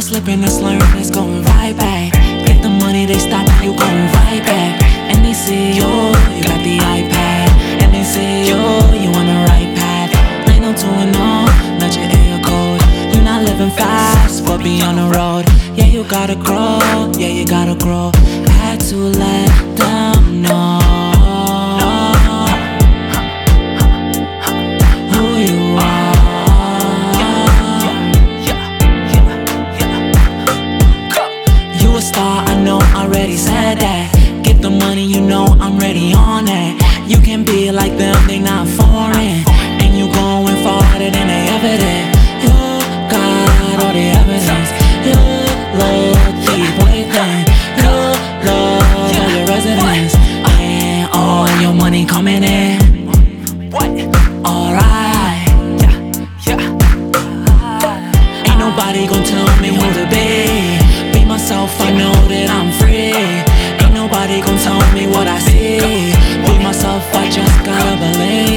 slipping and slurring, it's going right back. Get the money, they stop, you going right back. And they see you got the iPad. And they see you on the right path. 90210, not your area code. You not living fast, but be on the road. Yeah, you gotta grow, yeah, you gotta grow. Had to let them know who you are. You a star, I know, already said that. Get the money, you know, I'm ready on that. You can be like them, they not foreign. And you going farther than they ever did. You got all the evidence. You look deep within. You love all your residents. And all your money coming in. What? Alright. Ain't nobody gon' tell me who to be. Be myself, I know that I'm free. Ain't nobody gon' tell me what I see. Be myself, I just gotta believe.